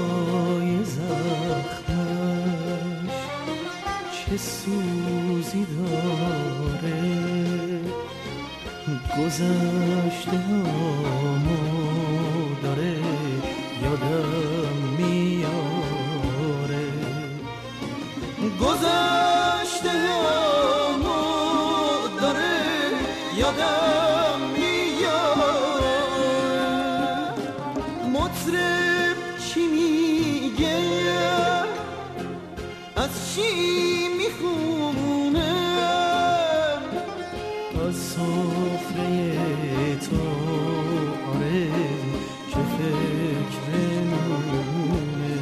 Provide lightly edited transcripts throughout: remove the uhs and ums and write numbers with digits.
لای زخمش چه سوزی داره، گذشته هامو داره یادم میاره، گذشته هامو داره یادم میاره. مطرب چی میگه، از چی میخونه، از سفره تو آره چه فکر نونه،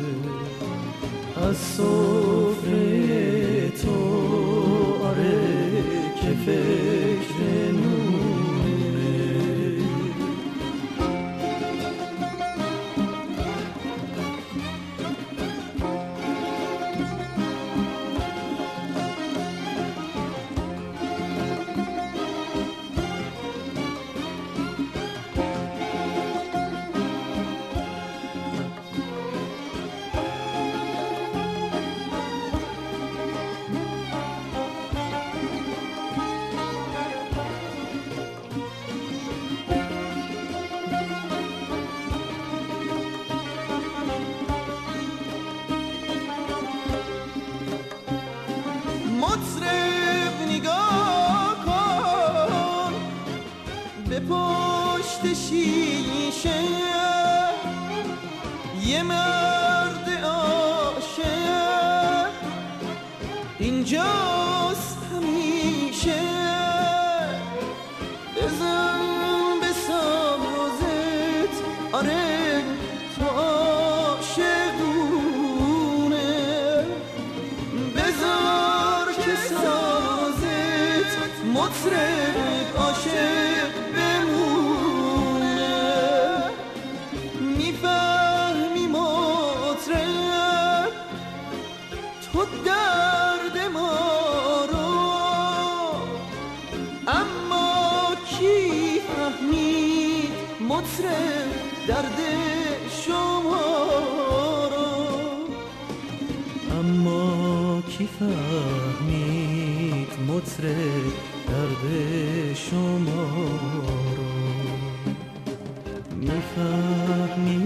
از سفره تو آره چه فکر نونه. مطرب نگاه کن به پشت شیشه، یه مرد عاشق اینجاست همیشه. بزن به سازت آره تو عاشقونه، بذار که سازت مطرب عاشق بمونه. میفهمی مطرب تو درد ما رو، اما کی فهمید مطرب درد شما رو، اما کی فهمید مطرب درد شما رو. میفهمی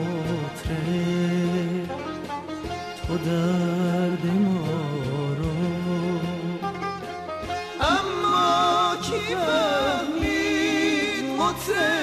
مطرب تو درد ما رو، اما کی فهمید مطرب